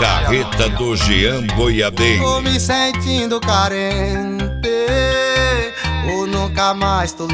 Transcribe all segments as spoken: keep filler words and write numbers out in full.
carreta do Jean Boiadeiro. Tô me sentindo carente, ou nunca mais tu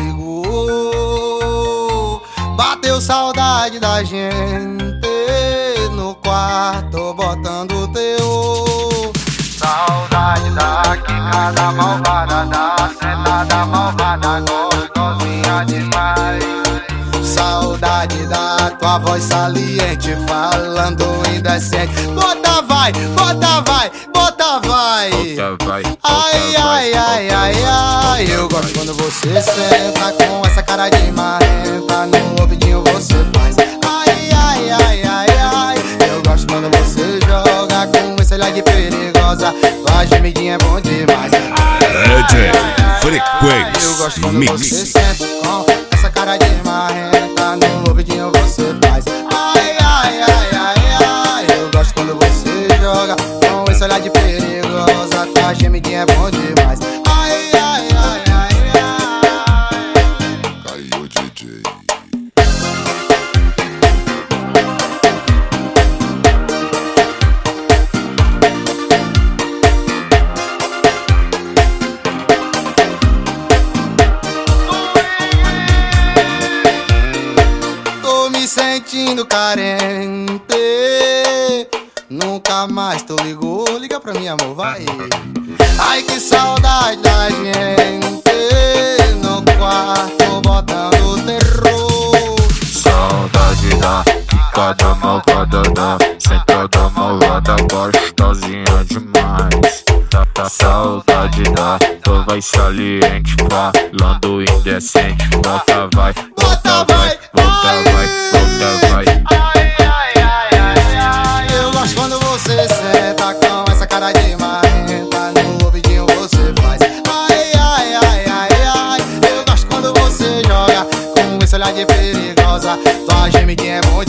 ligou. Bateu saudade da gente no quarto botando teu. Saudade da quicada malvada, da sentada malvada, gostosinha demais. Saudade da tua voz saliente, falando indecente. Bota vai, bota vai, bota vai. Bota vai, bota ai, vai, ai, ai, ai, ai. Eu gosto quando você senta com essa cara de marrenta, no ouvidinho você faz. Ai, ai, ai, ai, ai. Eu gosto quando você joga com esse olhar de perigosa. Tua gemidinha é bom demais. D J Frequência Eu gosto quando Mix. você senta com essa cara de marrenta, no ouvidinho você faz. Ai, ai, ai, ai, ai. Eu gosto quando você joga com esse olhar de perigosa. Tua gemidinha é bom demais. Ai, ai, ai, ai, ai. Caiu D J. Sentindo carente, nunca mais tu ligou. Liga pra mim, amor, vai. Ai, que saudade da gente no quarto botando terror. Saudade da quicada malvada, da sentada malvada, gostosinha demais. Saudade da tua voz saliente, falando indecente. Bota vai, bota vai, bota vai, bota vai. Ai, ai, ai, ai, ai. Eu gosto quando você senta com essa cara de marrenta, no ouvidinho você faz. Ai, ai, ai, ai, ai. Eu gosto quando você joga com esse olhar de perigosa. Tua gemidinha é bom